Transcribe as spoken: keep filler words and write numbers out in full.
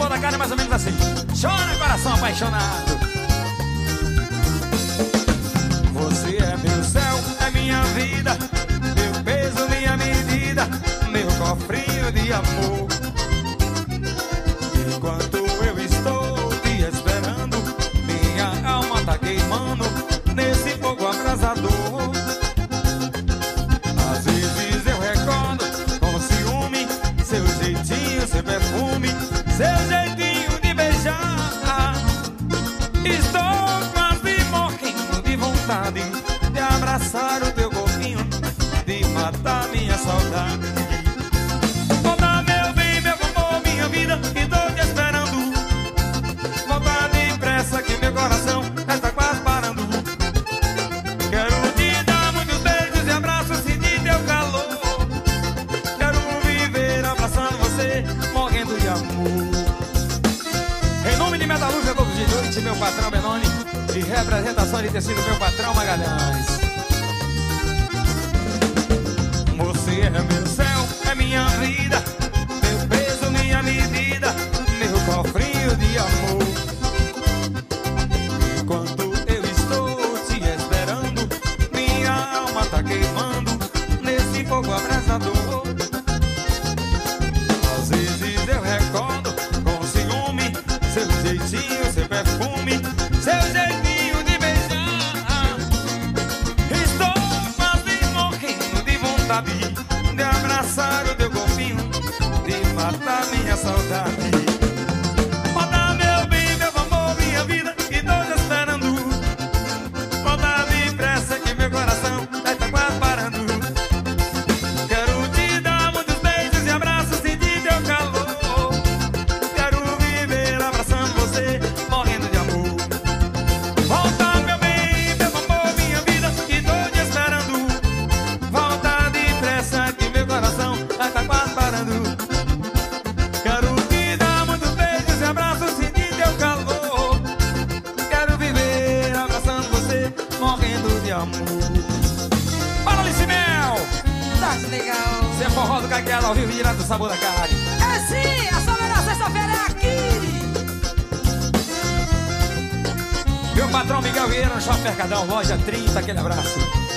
Sabor da Carne, mais ou menos assim. Chora, coração apaixonado. Você é meu céu, é minha vida, meu peso, minha medida, meu cofrinho de amor. Enquanto eu estou te esperando, minha alma tá queimando nesse fogo abrasador. Às vezes eu recordo com ciúme seu jeitinho, seu perfume, seu jeitinho de beijar. Estou quase morrendo de vontade de abraçar o teu corpinho, de matar minha saudade. Volta, meu bem, meu amor, minha vida, que tô te esperando. Volta depressa que meu coração está quase parando. Quero te dar muitos beijos e abraços, sentir teu calor. Quero viver abraçando você, morrendo de amor. Em nome de Metalúrgica Todos de Noite, meu patrão Benoni, de representação de tecido, meu patrão Magalhães. Você é meu céu, é minha vida, meu peso, minha medida, meu cofrinho de amor. Enquanto eu estou te esperando, minha alma tá queimando nesse fogo abrasador. Às vezes eu recordo com ciúme seu jeitinho, seu perfume, seu jeitinho de beijar. Estou quase morrendo de vontade de abraçar o teu corpinho, de matar minha saudade. Volta, meu bem, meu amor, minha vida, que tô te esperando. Volta depressa que meu coração já está quase parando. Quero te dar muitos beijos e abraços, sentir teu calor. Quero viver abraçando você, morrendo de amor. Volta, meu bem, meu amor, minha vida, que tô te esperando. Volta depressa que meu coração já está quase parando. Quero te dar muitos beijos e abraços, sentir teu calor. Quero viver abraçando você, morrendo de amor. Fala, Licimel! Tá legal. Você é forró do Caquela, ao vivo, direto do Sabor da Carne. É sim, a sua melhor sexta-feira é aqui. Meu patrão Miguel Vieira, no Shopping Mercadão, loja trinta, aquele abraço.